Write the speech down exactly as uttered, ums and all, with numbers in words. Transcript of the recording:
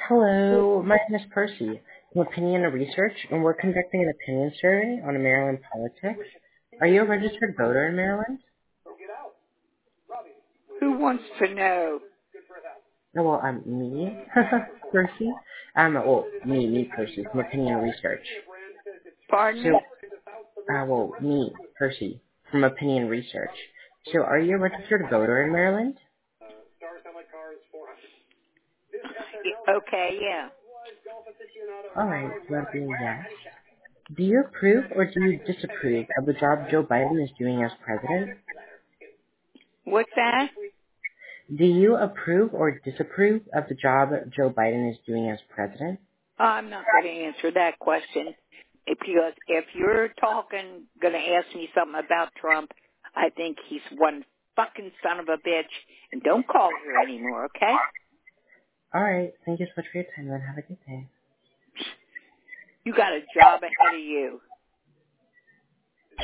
Hello, my name is Percy from Opinion and Research, and we're conducting an opinion survey on Maryland politics. Are you a registered voter in Maryland? Who wants to know? Oh, well, um, me, Percy. Um, well, me, me, Percy, from Opinion and Research. Pardon So, me? uh, well, me, Percy, from Opinion and Research. So, are you a registered voter in Maryland? Okay, yeah. All right, so that'd be a yes. Do you approve or do you disapprove of the job Joe Biden is doing as president? What's that? Do you approve or disapprove of the job Joe Biden is doing as president? I'm not going to answer that question because if you're talking, going to ask me something about Trump, I think he's one fucking son of a bitch, and don't call here anymore, okay? All right. Thank you so much for your time, then. Have a good day. You got a job ahead of you.